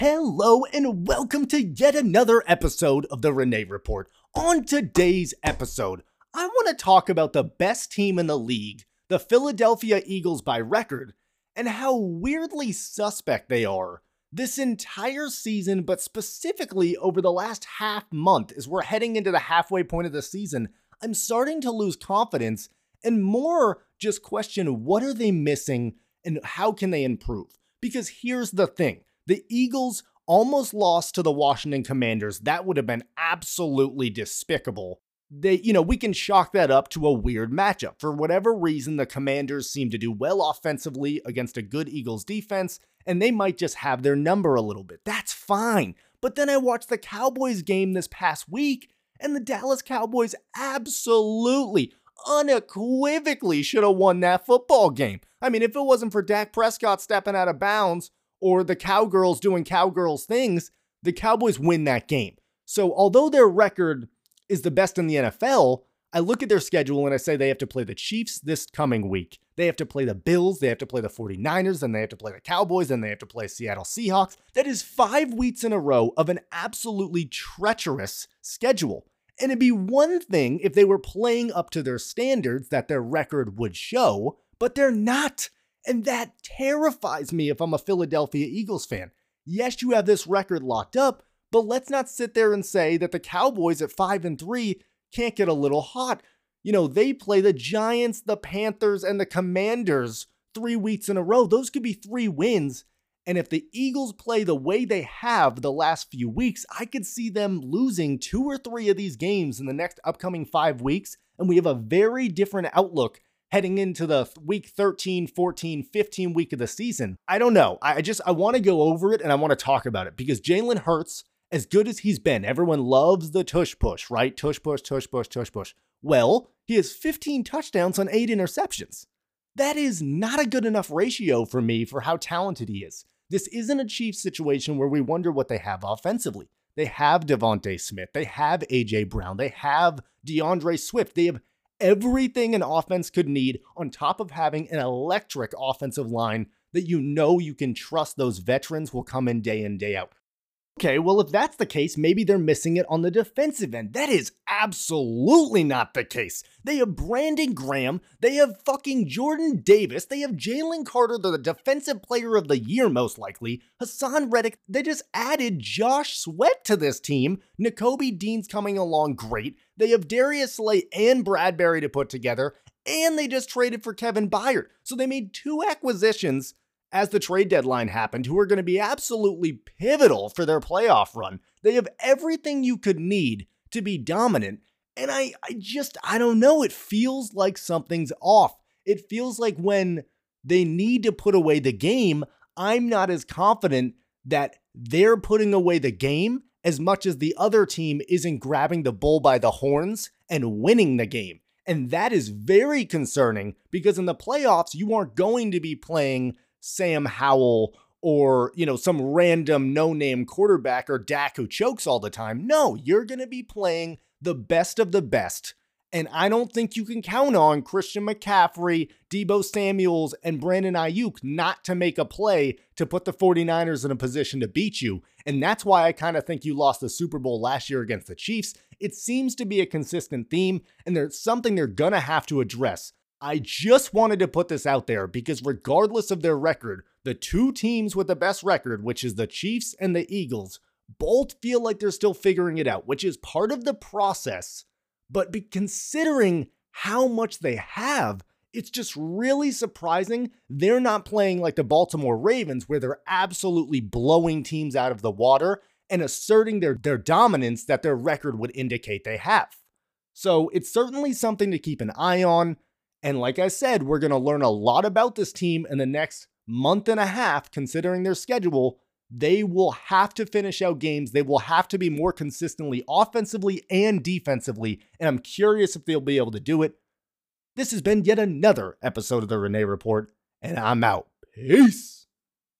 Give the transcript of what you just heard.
Hello and welcome to yet another episode of the Renee Report. On today's episode, I want to talk about the best team in the league, the Philadelphia Eagles by record, and how weirdly suspect they are this entire season, but specifically over the last half month as we're heading into the halfway point of the season. I'm starting to lose confidence and more just question what are they missing and how can they improve? Because here's the thing. The Eagles almost lost to the Washington Commanders. That would have been absolutely despicable. We can chalk that up to a weird matchup. For whatever reason, the Commanders seem to do well offensively against a good Eagles defense, and they might just have their number a little bit. That's fine. But then I watched the Cowboys game this past week, and the Dallas Cowboys absolutely, unequivocally should have won that football game. I mean, if it wasn't for Dak Prescott stepping out of bounds, or the Cowgirls doing Cowgirls things, the Cowboys win that game. So although their record is the best in the NFL, I look at their schedule and I say they have to play the Chiefs this coming week. They have to play the Bills, they have to play the 49ers, then they have to play the Cowboys, then they have to play Seattle Seahawks. That is 5 weeks in a row of an absolutely treacherous schedule. And it'd be one thing if they were playing up to their standards that their record would show, but they're not. And that terrifies me if I'm a Philadelphia Eagles fan. Yes, you have this record locked up, but let's not sit there and say that the Cowboys at 5-3 can't get a little hot. They play the Giants, the Panthers, and the Commanders 3 weeks in a row. Those could be 3 wins. And if the Eagles play the way they have the last few weeks, I could see them losing 2 or 3 of these games in the next upcoming 5 weeks. And we have a very different outlook heading into the week 13, 14, 15 week of the season. I don't know. I want to go over it and I want to talk about it because Jalen Hurts, as good as he's been, everyone loves the tush push, right? Tush push, tush push, tush push. Well, he has 15 touchdowns on 8 interceptions. That is not a good enough ratio for me for how talented he is. This isn't a Chiefs situation where we wonder what they have offensively. They have Devontae Smith. They have A.J. Brown. They have DeAndre Swift. They have everything an offense could need on top of having an electric offensive line that you can trust those veterans will come in, day out. Okay, well, if that's the case, maybe they're missing it on the defensive end. That is absolutely not the case. They have Brandon Graham, they have fucking Jordan Davis, they have Jalen Carter, the defensive player of the year most likely, Hassan Reddick. They just added Josh Sweat to this team. Nakobe Dean's coming along great. They have Darius Slay and Bradbury to put together, and they just traded for Kevin Byard. So they made 2 acquisitions as the trade deadline happened, who are going to be absolutely pivotal for their playoff run. They have everything you could need to be dominant. And I don't know. It feels like something's off. It feels like when they need to put away the game, I'm not as confident that they're putting away the game as much as the other team isn't grabbing the bull by the horns and winning the game. And that is very concerning because in the playoffs, you aren't going to be playing Sam Howell or, some random no-name quarterback or Dak who chokes all the time. No, you're going to be playing the best of the best. And I don't think you can count on Christian McCaffrey, Deebo Samuels, and Brandon Ayuk not to make a play to put the 49ers in a position to beat you. And that's why I kind of think you lost the Super Bowl last year against the Chiefs. It seems to be a consistent theme, and there's something they're going to have to address. I just wanted to put this out there because regardless of their record, the 2 teams with the best record, which is the Chiefs and the Eagles, both feel like they're still figuring it out, which is part of the process. But considering how much they have, it's just really surprising they're not playing like the Baltimore Ravens, where they're absolutely blowing teams out of the water and asserting their dominance that their record would indicate they have. So it's certainly something to keep an eye on. And like I said, we're going to learn a lot about this team in the next month and a half, considering their schedule. They will have to finish out games. They will have to be more consistently offensively and defensively. And I'm curious if they'll be able to do it. This has been yet another episode of the Renee Report, and I'm out. Peace.